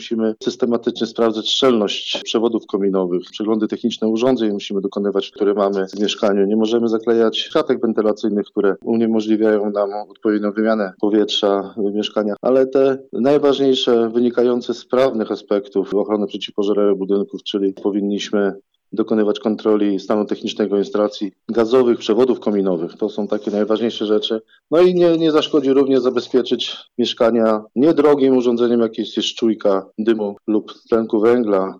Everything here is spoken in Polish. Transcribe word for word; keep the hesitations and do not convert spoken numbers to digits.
Musimy systematycznie sprawdzać szczelność przewodów kominowych, przeglądy techniczne urządzeń musimy dokonywać, które mamy w mieszkaniu. Nie możemy zaklejać szatek wentylacyjnych, które uniemożliwiają nam odpowiednią wymianę powietrza w mieszkaniach, ale te najważniejsze wynikające z prawnych aspektów ochrony przeciwpożarowej budynków, czyli powinniśmy dokonywać kontroli stanu technicznego instalacji gazowych, przewodów kominowych. To są takie najważniejsze rzeczy. No i nie, nie zaszkodzi również zabezpieczyć mieszkania niedrogim urządzeniem, jakieś jest czujka dymu lub tlenku węgla,